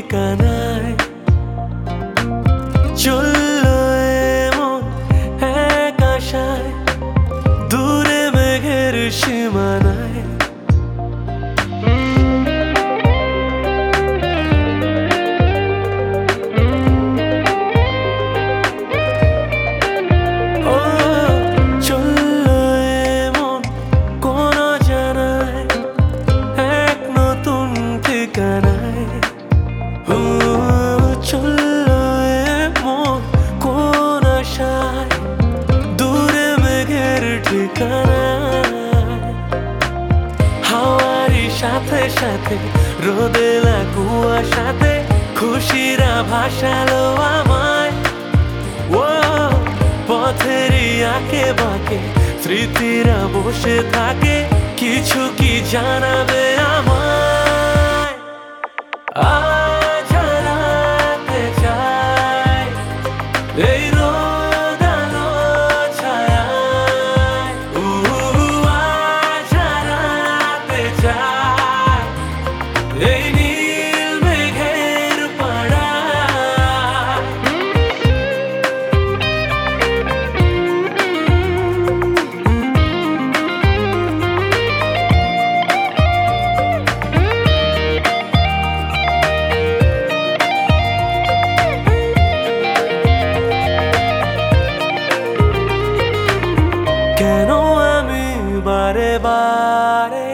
ঠিকানায় চলল এমন এক আশায় দূরে মেঘের সীমানায়। ও চলল এমন কোন জানায় এক নতুন ঠিকানায়। চলল এমন কোন আশায় দূরে মেঘের ঠিকানায়। হাওয়ারি সাথে সাথে রোদেলা কুয়াশাতে খুশিরা ভাসালো আমায়। ও পথেরই আঁকে বাঁকে স্মৃতিরা বসে থাকে, কিছু কি জানাবে আমায়? আজ হারাতে চাই এই রোদ আলো ছায়ায়। আজ হারাতে চাই এই নীল মেঘের পাড়ায়। কেন আমি বারে বারে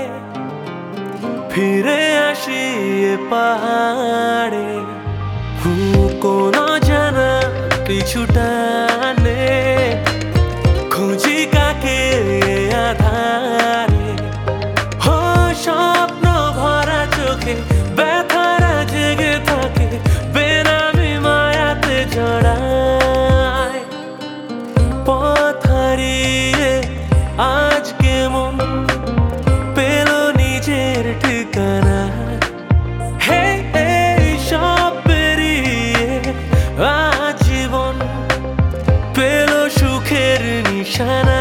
ফিরে আসি এ পাহাড়ে? কোন জানা কিছু টানে খুঁজি কাকে এ আধারে। স্বপ্ন ভরা চোখে ব্যথারা জেগে থাকে, বেনামি মায়াতে জড়ায়। পথ হারিয়ে আজকে মন পেল নিজের ঠিকানা। হে এই সব পেরিয়ে আজ জীবন পেল সুখের নিশানা।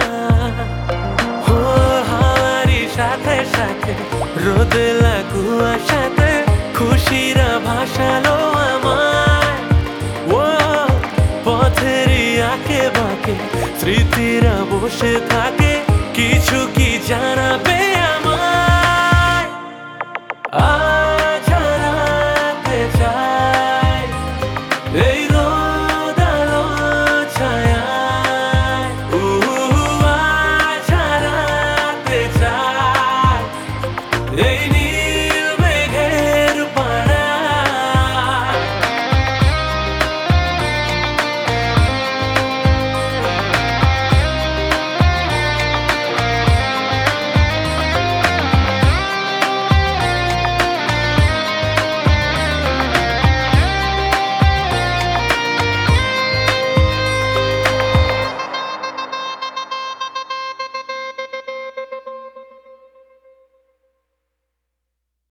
হাওয়ারি সাথে সাথে রোদেলা কুয়াশাতে খুশিরা ভাসালো আমায়। ও পথেরই আঁকে বাঁকে স্মৃতিরা বসে থাকে, কিছু কি জানাবে